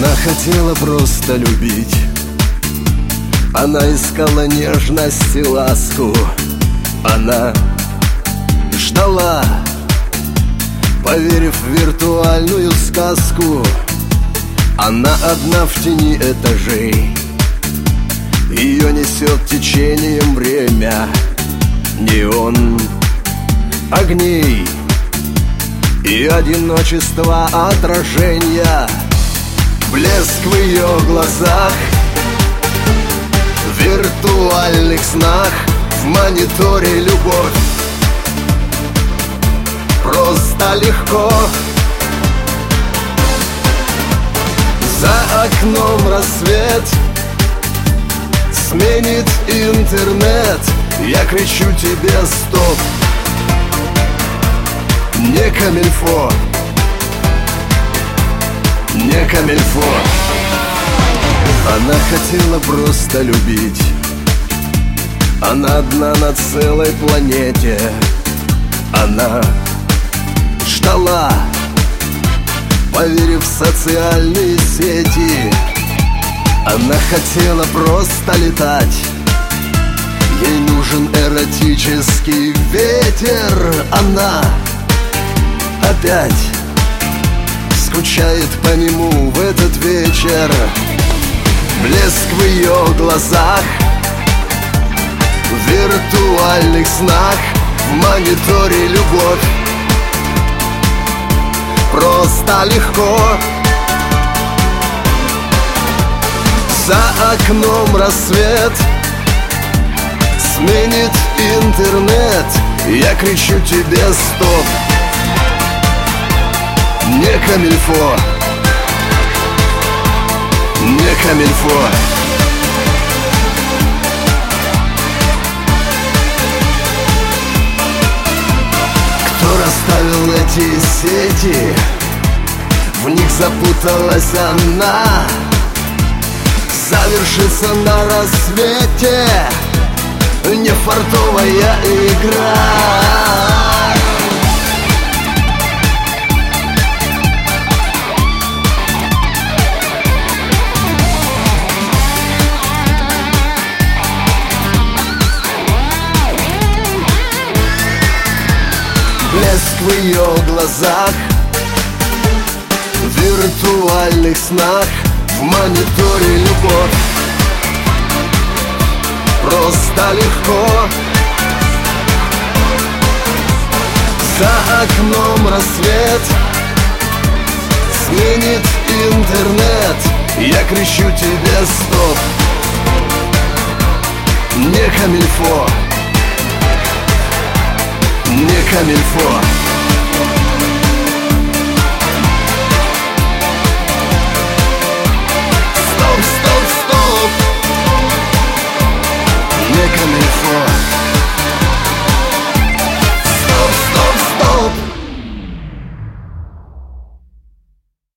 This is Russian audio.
Она хотела просто любить, она искала нежность и ласку. Она ждала, поверив в виртуальную сказку. Она одна в тени этажей, ее несет течением время. Неон огней и одиночество отражения. Блеск в ее глазах, в виртуальных снах, в мониторе любовь. Просто легко. За окном рассвет сменит интернет. Я кричу тебе стоп, не камильфо, не камильфо. Она хотела просто любить, она одна на целой планете. Она ждала, поверив в социальные сети. Она хотела просто летать, ей нужен эротический ветер. Она опять скучает по нему в этот вечер. Блеск в ее глазах, в виртуальных снах, в мониторе любовь. Просто легко. За окном рассвет сменит интернет. Я кричу тебе стоп, не камильфо, не камильфо. Кто расставил эти сети? В них запуталась она. Завершится на рассвете не фартовая игра. Блеск в ее глазах, в виртуальных снах, в мониторе любовь. Просто легко. За окном рассвет сменит интернет. Я кричу тебе стоп, не камильфо, не камильфо.